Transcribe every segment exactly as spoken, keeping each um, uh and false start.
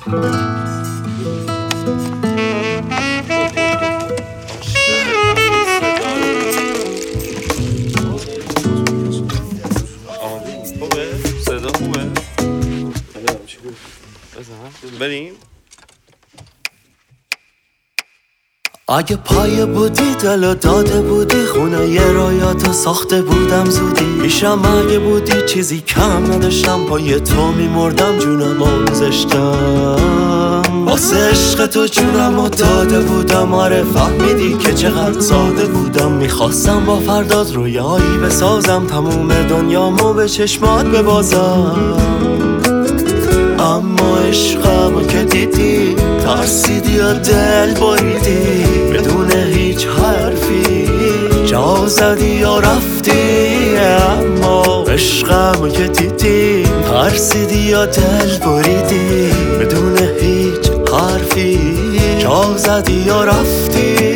بریم. اگه پایه بودی دلو داده بودی، خونه یه رویاتو ساخته بودم زودی پیشم. اگه بودی چیزی کم نداشتم، پای تو میمردم جونم آموزشتم. واسه عشق تو جونم داده بودم، آره فهمیدی که چقدر ساده بودم. میخواستم با فرداد رویایی بسازم، تموم دنیامو به چشمات ببازم. اما عشقمو که دیدی ترسیدی یا دل بریدی، بدون هیچ حرفی جا زدی یا رفتی. اما عشقمو که دیدی ترسیدی یا دل بریدی، بدون هیچ حرفی جا زدی یا رفتی.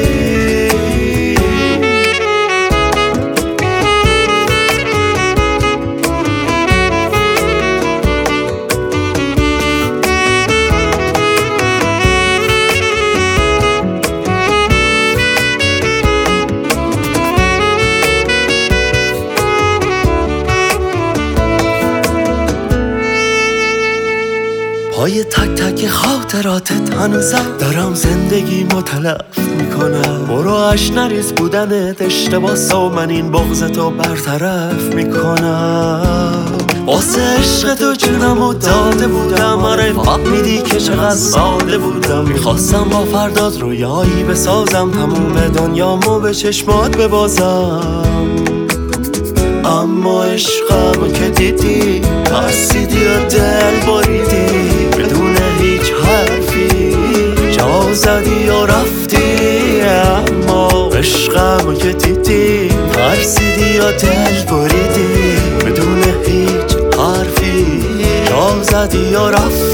پای تک تک خاطراتت هنوزم دارم زندگی متلف میکنم. برو اش نریز بودنت اشتباس و من این بغضتو برطرف میکنم. واسه عشق تو جونمو داده بودم، آره فهمیدی که چقدر ساده بودم. میخواستم با فرداد رویایی بسازم، تموم دنیامو به چشمات ببازم. اما عشقمو که دیدی ترسیدی و دل بریدی، بدون هیچ حرفی جا زدی یا رفتی. اما عشقمو که دیدی ترسیدی یا دل بریدی، بدون هیچ حرفی جا زدی یا رفتی.